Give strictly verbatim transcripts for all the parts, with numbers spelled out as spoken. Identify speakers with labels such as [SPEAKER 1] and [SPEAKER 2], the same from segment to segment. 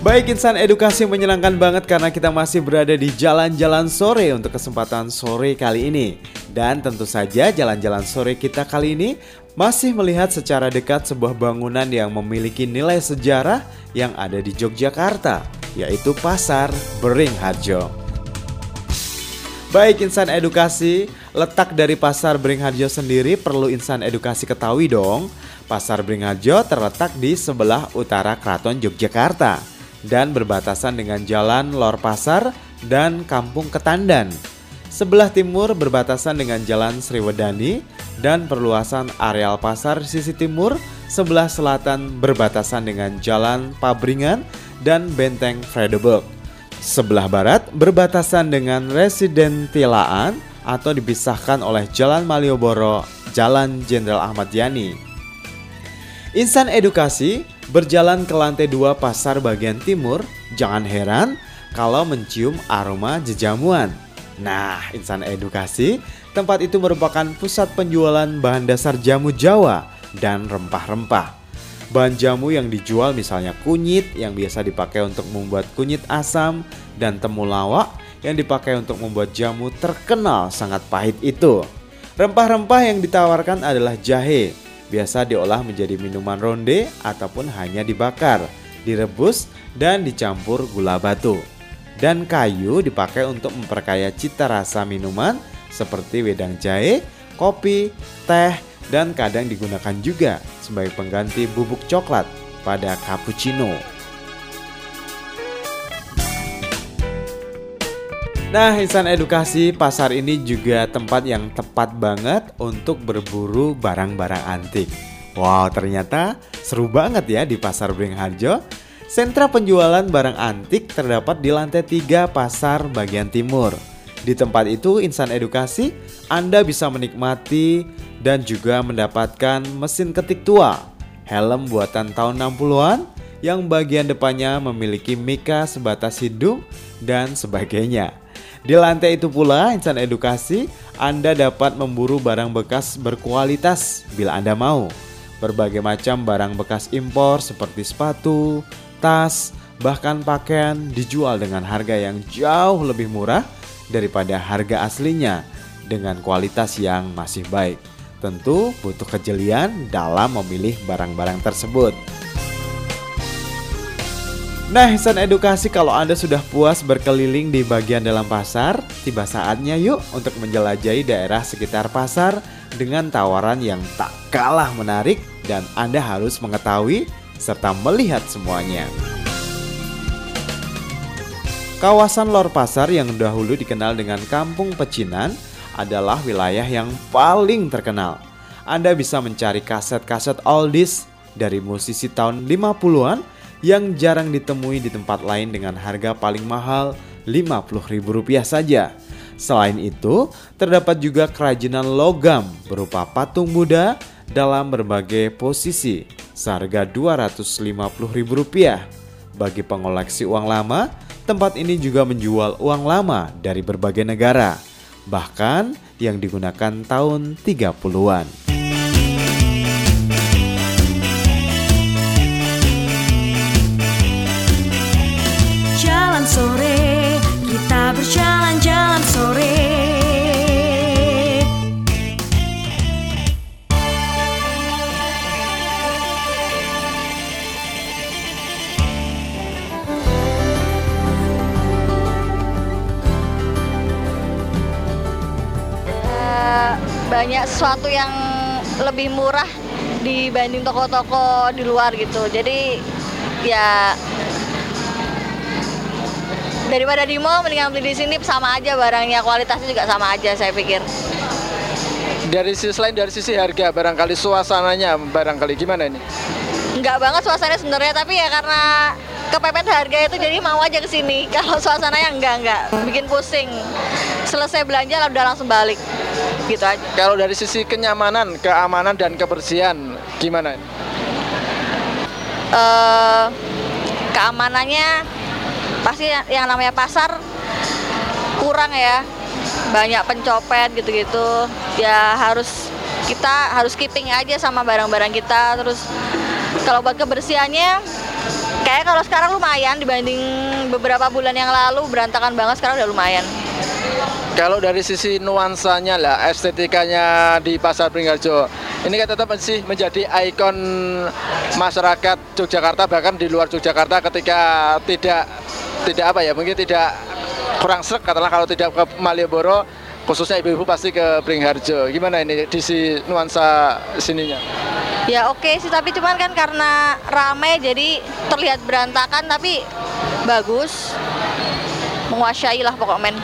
[SPEAKER 1] Baik, insan edukasi menyenangkan banget karena kita masih berada di jalan-jalan sore untuk kesempatan sore kali ini. Dan tentu saja jalan-jalan sore kita kali ini masih melihat secara dekat sebuah bangunan yang memiliki nilai sejarah yang ada di Yogyakarta, yaitu Pasar Beringharjo. Baik insan edukasi, letak dari Pasar Beringharjo sendiri perlu insan edukasi ketahui dong. Pasar Beringharjo terletak di sebelah utara Keraton Yogyakarta dan berbatasan dengan Jalan Lor Pasar dan Kampung Ketandan. Sebelah timur berbatasan dengan Jalan Sriwedani dan perluasan areal pasar sisi timur. Sebelah selatan berbatasan dengan Jalan Pabringan dan Benteng Vredeburg. Sebelah barat berbatasan dengan Residentilaan atau dipisahkan oleh Jalan Malioboro, Jalan Jenderal Ahmad Yani. Insan edukasi berjalan ke lantai dua pasar bagian timur, jangan heran kalau mencium aroma jejamuan. Nah, insan edukasi, tempat itu merupakan pusat penjualan bahan dasar jamu Jawa dan rempah-rempah. Bahan jamu yang dijual misalnya kunyit yang biasa dipakai untuk membuat kunyit asam dan temulawak yang dipakai untuk membuat jamu terkenal sangat pahit itu. Rempah-rempah yang ditawarkan adalah jahe, biasa diolah menjadi minuman ronde ataupun hanya dibakar, direbus dan dicampur gula batu. Dan kayu dipakai untuk memperkaya cita rasa minuman seperti wedang jahe, kopi, teh, dan kadang digunakan juga sebagai pengganti bubuk coklat pada cappuccino. Nah, insan edukasi, pasar ini juga tempat yang tepat banget untuk berburu barang-barang antik. Wow, ternyata seru banget ya di Pasar Beringharjo. Sentra penjualan barang antik terdapat di lantai tiga pasar bagian timur. Di tempat itu, insan edukasi, Anda bisa menikmati dan juga mendapatkan mesin ketik tua, helm buatan tahun enam puluhan yang bagian depannya memiliki mika sebatas hidung dan sebagainya. Di lantai itu pula, insan edukasi, Anda dapat memburu barang bekas berkualitas bila Anda mau. Berbagai macam barang bekas impor seperti sepatu, tas, bahkan pakaian dijual dengan harga yang jauh lebih murah daripada harga aslinya dengan kualitas yang masih baik. Tentu butuh kejelian dalam memilih barang-barang tersebut. Nah, insan edukasi, kalau Anda sudah puas berkeliling di bagian dalam pasar, tiba saatnya yuk untuk menjelajahi daerah sekitar pasar dengan tawaran yang tak kalah menarik dan Anda harus mengetahui serta melihat semuanya. Kawasan Lor Pasar yang dahulu dikenal dengan Kampung Pecinan adalah wilayah yang paling terkenal. Anda bisa mencari kaset-kaset oldies dari musisi tahun lima puluhan yang jarang ditemui di tempat lain dengan harga paling mahal lima puluh ribu rupiah saja. Selain itu, terdapat juga kerajinan logam berupa patung Buddha dalam berbagai posisi seharga dua ratus lima puluh ribu rupiah. Bagi pengoleksi uang lama, tempat ini juga menjual uang lama dari berbagai negara, bahkan yang digunakan tahun tiga puluhan.
[SPEAKER 2] Jalan sore, kita berjalan-jalan sore.
[SPEAKER 3] Banyak sesuatu yang lebih murah dibanding toko-toko di luar gitu. Jadi ya daripada di mall mendingan beli di sini, sama aja barangnya, kualitasnya juga sama aja saya pikir.
[SPEAKER 4] Dari sisi selain dari sisi harga, barangkali suasananya barangkali gimana ini?
[SPEAKER 3] Enggak banget suasananya sebenarnya, tapi ya karena kepepet harga itu jadi mau aja ke sini. Kalau suasananya enggak enggak bikin pusing. Selesai belanja udah langsung balik. Gitu aja.
[SPEAKER 4] Kalau dari sisi kenyamanan, keamanan dan kebersihan gimana?
[SPEAKER 3] Uh, keamanannya pasti yang namanya pasar kurang ya, banyak pencopet gitu-gitu. Ya harus kita harus keeping aja sama barang-barang kita. Terus kalau buat kebersihannya Kayak kalau sekarang lumayan dibanding beberapa bulan yang lalu berantakan banget, sekarang udah lumayan.
[SPEAKER 4] Kalau dari sisi nuansanya lah, estetikanya di Pasar Beringharjo, ini kan tetap masih menjadi ikon masyarakat Yogyakarta, bahkan di luar Yogyakarta ketika tidak tidak apa ya, mungkin tidak kurang srek katakanlah kalau tidak ke Malioboro, khususnya ibu-ibu pasti ke Beringharjo. Gimana ini di si nuansa sininya?
[SPEAKER 3] Ya oke sih, tapi cuman kan karena ramai jadi terlihat berantakan tapi bagus. Menguasai lah pokok men.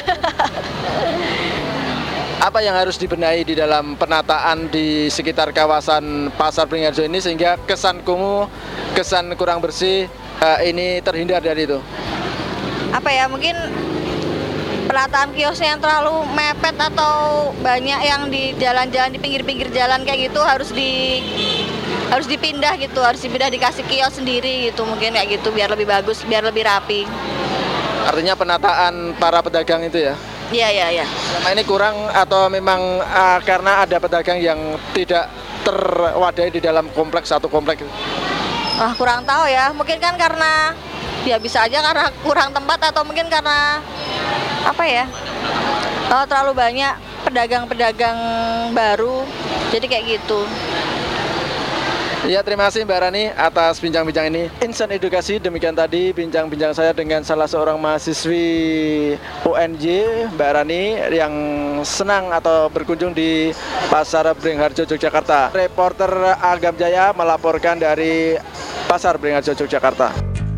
[SPEAKER 4] Apa yang harus dibenahi di dalam penataan di sekitar kawasan Pasar Beringharjo ini sehingga kesan kumuh, kesan kurang bersih uh, ini terhindar dari itu?
[SPEAKER 3] Apa ya, mungkin penataan kiosnya yang terlalu mepet atau banyak yang di jalan-jalan, di pinggir-pinggir jalan kayak gitu harus di harus dipindah gitu, harus dipindah, dikasih kios sendiri gitu, mungkin kayak gitu biar lebih bagus, biar lebih rapi.
[SPEAKER 4] Artinya penataan para pedagang itu ya?
[SPEAKER 3] Iya, iya, iya.
[SPEAKER 4] Selama ini kurang atau memang uh, karena ada pedagang yang tidak terwadai di dalam kompleks satu kompleks?
[SPEAKER 3] Ah, kurang tahu ya, mungkin kan karena ya bisa aja karena kurang tempat atau mungkin karena apa ya, oh, terlalu banyak pedagang-pedagang baru, jadi kayak gitu.
[SPEAKER 4] Ya, terima kasih Mbak Rani atas bincang-bincang ini. Insan Edukasi, demikian tadi bincang-bincang saya dengan salah seorang mahasiswi U N J, Mbak Rani, yang senang atau berkunjung di Pasar Beringharjo, Yogyakarta. Reporter Agam Jaya melaporkan dari Pasar Beringharjo, Yogyakarta.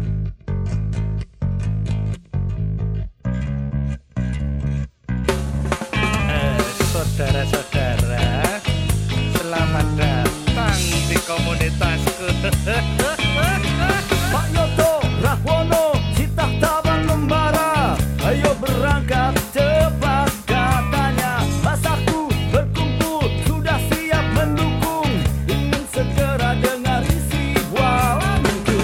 [SPEAKER 5] Eh, saudara-saudara, selamat datang di komunitasku.
[SPEAKER 6] Pak Yoto, Rahwono, Citah Tabang Membara, ayo berangkat cepat katanya. Masaku berkumpul sudah siap mendukung, ingin segera dengar isi bualanku.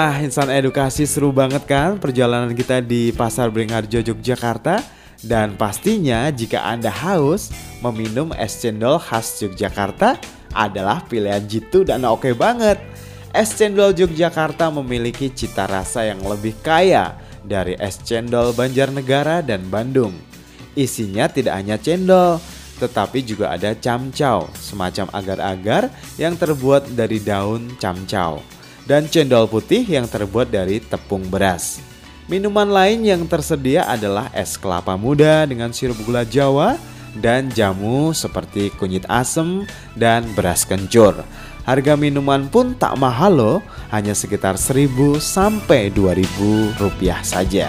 [SPEAKER 1] Wah, insan edukasi seru banget kan perjalanan kita di Pasar Beringharjo, Yogyakarta. Dan pastinya jika Anda haus meminum es cendol khas Yogyakarta adalah pilihan jitu dan oke banget. Es cendol Yogyakarta memiliki cita rasa yang lebih kaya dari es cendol Banjarnegara dan Bandung. Isinya tidak hanya cendol, tetapi juga ada camcau, semacam agar-agar yang terbuat dari daun camcau, dan cendol putih yang terbuat dari tepung beras. Minuman lain yang tersedia adalah es kelapa muda dengan sirup gula Jawa dan jamu seperti kunyit asem dan beras kencur. Harga minuman pun tak mahal loh, hanya sekitar seribu sampai dua ribu rupiah saja.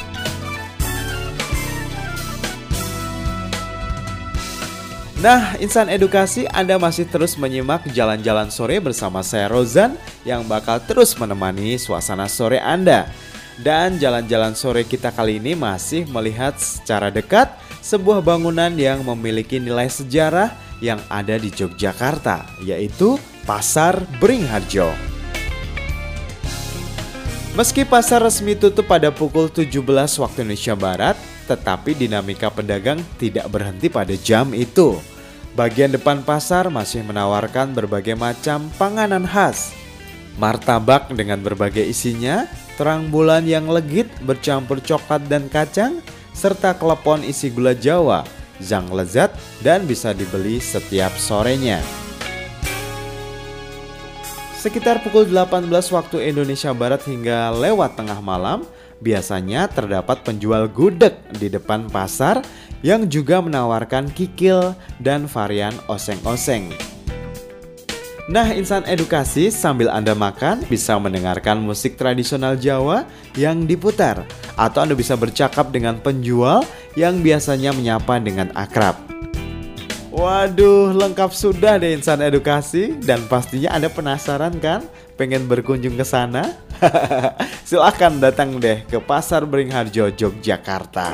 [SPEAKER 1] Nah, insan edukasi, Anda masih terus menyimak jalan-jalan sore bersama saya Rozan yang bakal terus menemani suasana sore Anda. Dan jalan-jalan sore kita kali ini masih melihat secara dekat sebuah bangunan yang memiliki nilai sejarah yang ada di Yogyakarta, yaitu Pasar Beringharjo. Meski pasar resmi tutup pada pukul tujuh belas waktu Indonesia Barat, tetapi dinamika pedagang tidak berhenti pada jam itu. Bagian depan pasar masih menawarkan berbagai macam panganan khas. Martabak dengan berbagai isinya, terang bulan yang legit bercampur coklat dan kacang, serta klepon isi gula Jawa, yang lezat dan bisa dibeli setiap sorenya. Sekitar pukul delapan belas waktu Indonesia Barat hingga lewat tengah malam, biasanya terdapat penjual gudeg di depan pasar yang juga menawarkan kikil dan varian oseng-oseng. Nah, insan edukasi, sambil Anda makan bisa mendengarkan musik tradisional Jawa yang diputar, atau Anda bisa bercakap dengan penjual yang biasanya menyapa dengan akrab. Waduh, lengkap sudah deh insan edukasi, dan pastinya Anda penasaran kan pengen berkunjung ke sana? Silahkan datang deh ke Pasar Beringharjo, Yogyakarta.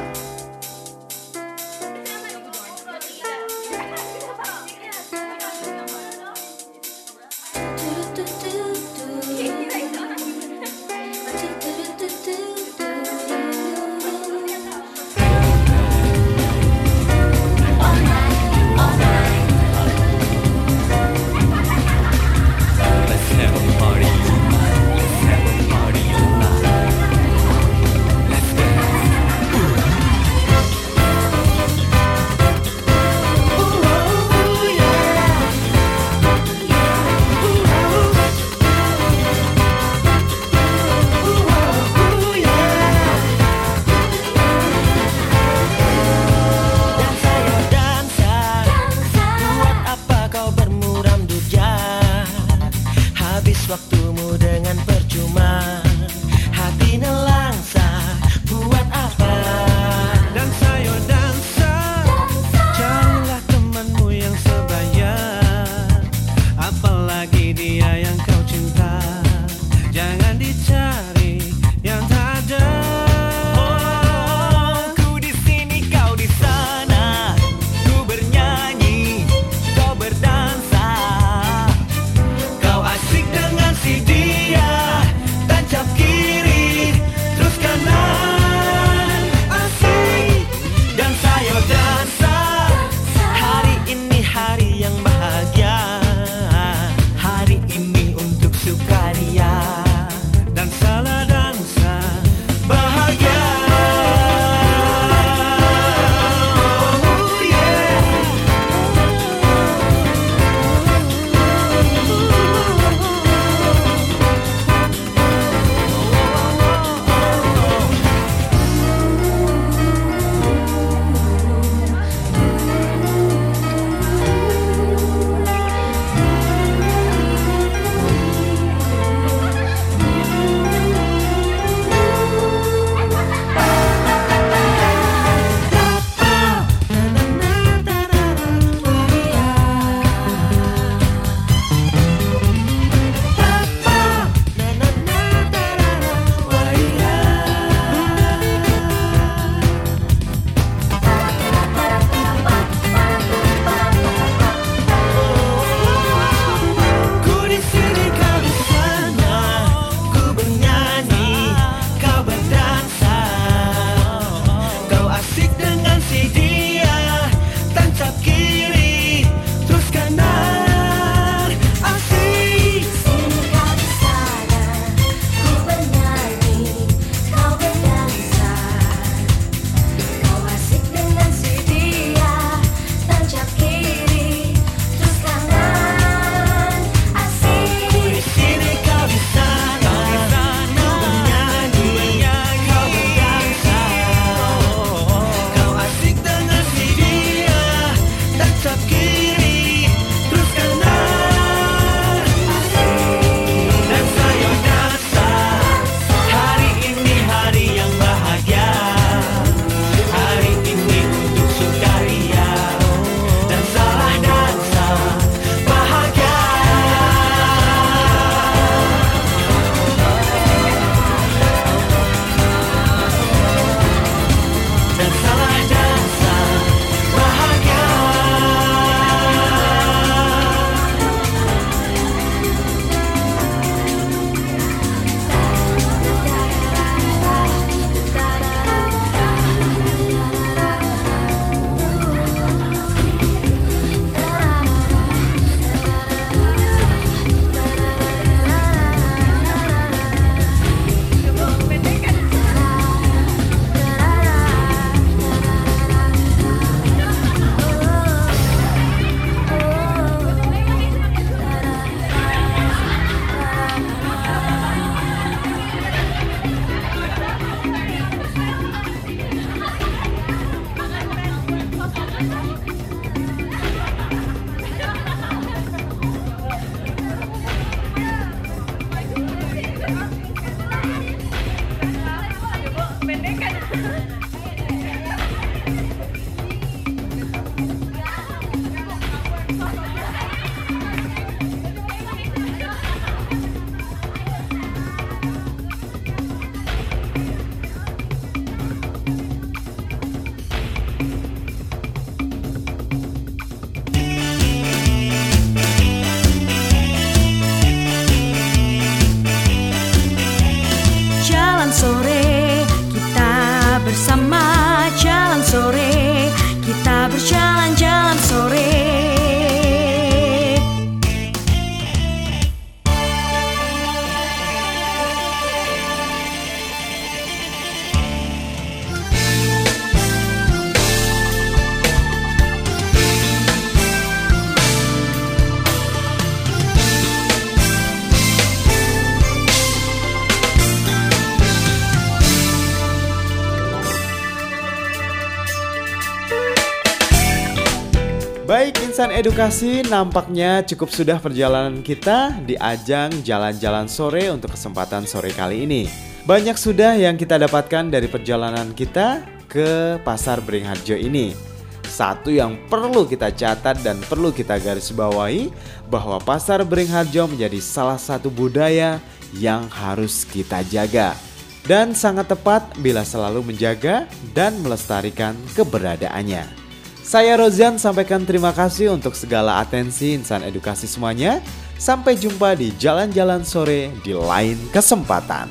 [SPEAKER 1] Baik insan edukasi, nampaknya cukup sudah perjalanan kita di ajang jalan-jalan sore untuk kesempatan sore kali ini. Banyak sudah yang kita dapatkan dari perjalanan kita ke Pasar Beringharjo ini. Satu yang perlu kita catat dan perlu kita garis bawahi bahwa Pasar Beringharjo menjadi salah satu budaya yang harus kita jaga. Dan sangat tepat bila selalu menjaga dan melestarikan keberadaannya. Saya Rozan sampaikan terima kasih untuk segala atensi insan edukasi semuanya. Sampai jumpa di jalan-jalan sore di lain kesempatan.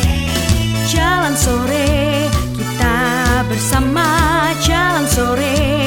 [SPEAKER 2] Jalan sore, kita bersama jalan sore.